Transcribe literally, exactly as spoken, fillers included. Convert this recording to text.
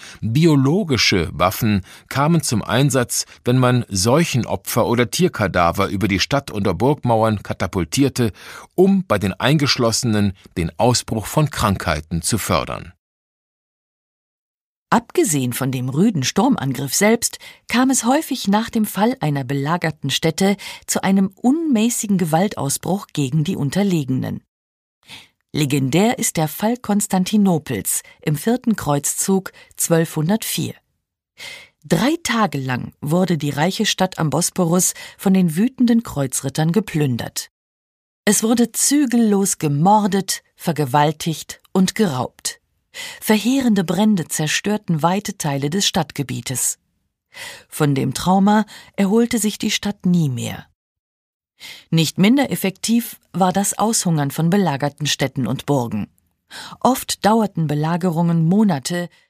Biologische Waffen kamen zum Einsatz, wenn man Seuchenopfer oder Tierkadaver über die Stadt- oder Burgmauern katapultierte, um bei den Eingeschlossenen den Ausbruch von Krankheiten zu fördern. Abgesehen von dem rüden Sturmangriff selbst kam es häufig nach dem Fall einer belagerten Stätte zu einem unmäßigen Gewaltausbruch gegen die Unterlegenen. Legendär ist der Fall Konstantinopels im vierten Kreuzzug zwölfhundertvier. Drei Tage lang wurde die reiche Stadt am Bosporus von den wütenden Kreuzrittern geplündert. Es wurde zügellos gemordet, vergewaltigt und geraubt. Verheerende Brände zerstörten weite Teile des Stadtgebietes. Von dem Trauma erholte sich die Stadt nie mehr. Nicht minder effektiv war das Aushungern von belagerten Städten und Burgen. Oft dauerten Belagerungen Monate,